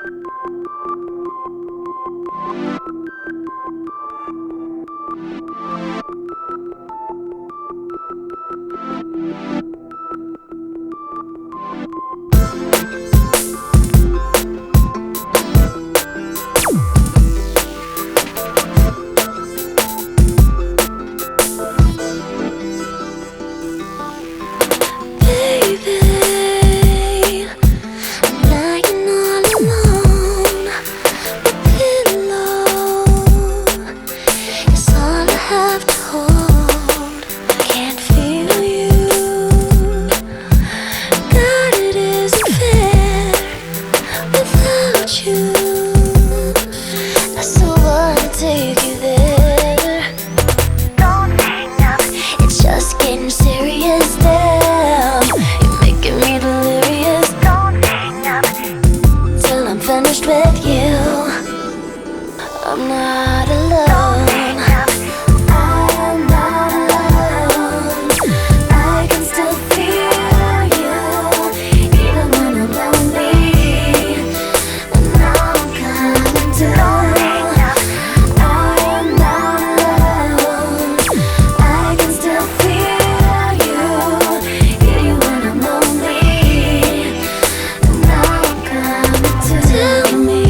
With you, I'm not alone. I'm not alone. I can still feel you, even when I'm lonely. And now I'm coming to. I'm not alone. I can still feel you, hear you when I'm lonely. And now I'm coming to. Tell me.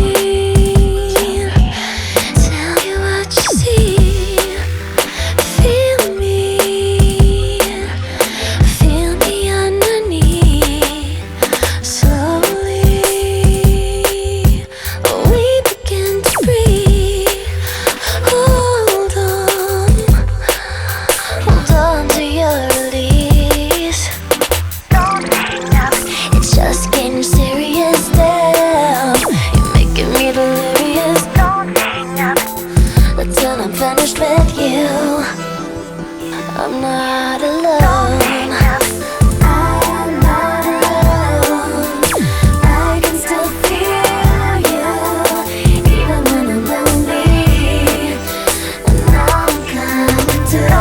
Until I'm finished with you, I'm not alone. I'm not alone. I can still feel you, even when I'm lonely. And now I'm coming to.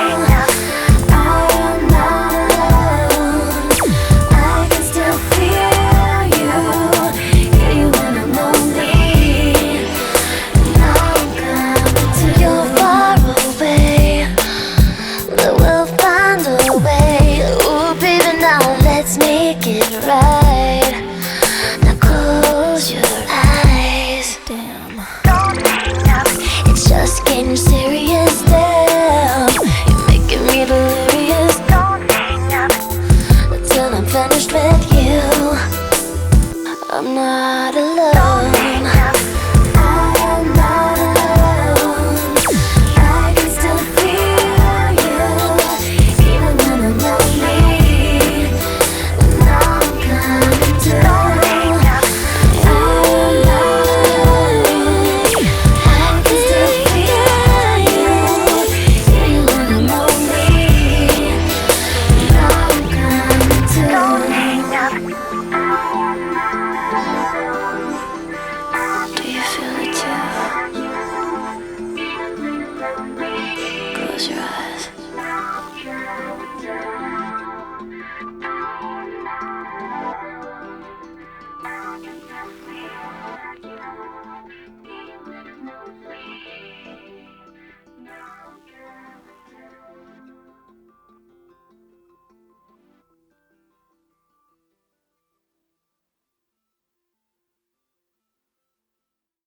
I'm not alone. I can still feel you, hear you when I'm lonely. Now I'm coming. You're far away, but we'll find a way. Ooh, baby, now let's make it right. Now close your eyes. Damn, it's just getting serious. Damn, you're making me delirious. Until I'm finished with you, I'm not alone. Close your eyes.